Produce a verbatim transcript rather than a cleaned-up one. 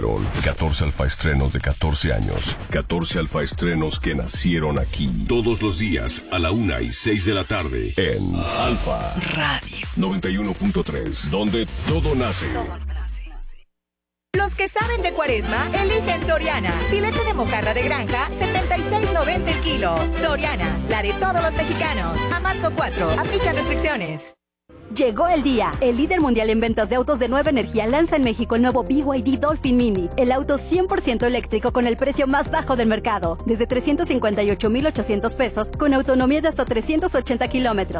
catorce alfaestrenos de catorce años. catorce alfaestrenos que nacieron aquí. Todos los días a la una y seis de la tarde. En Alfa Radio noventa y uno punto tres. Donde todo nace. Los que saben de Cuaresma, eligen Soriana. Filete de mojarra de granja, setenta y seis noventa el kilo. Soriana, la de todos los mexicanos. A marzo cuatro, aplican restricciones. Llegó el día. El líder mundial en ventas de autos de Nueva Energía lanza en México el nuevo B Y D Dolphin Mini, el auto cien por ciento eléctrico con el precio más bajo del mercado, desde trescientos cincuenta y ocho mil ochocientos pesos, con autonomía de hasta trescientos ochenta kilómetros.